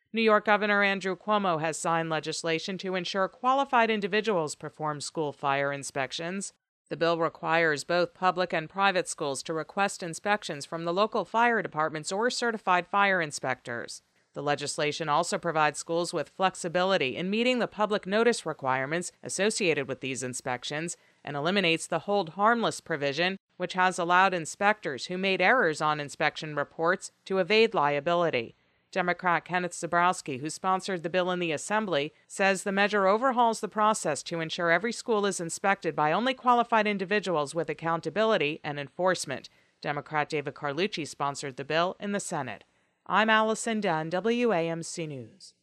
New York Governor Andrew Cuomo has signed legislation to ensure qualified individuals perform school fire inspections. The bill requires both public and private schools to request inspections from the local fire departments or certified fire inspectors. The legislation also provides schools with flexibility in meeting the public notice requirements associated with these inspections and eliminates the hold harmless provision, which has allowed inspectors who made errors on inspection reports to evade liability. Democrat Kenneth Zebrowski, who sponsored the bill in the Assembly, says the measure overhauls the process to ensure every school is inspected by only qualified individuals with accountability and enforcement. Democrat David Carlucci sponsored the bill in the Senate. I'm Allison Dunn, WAMC News.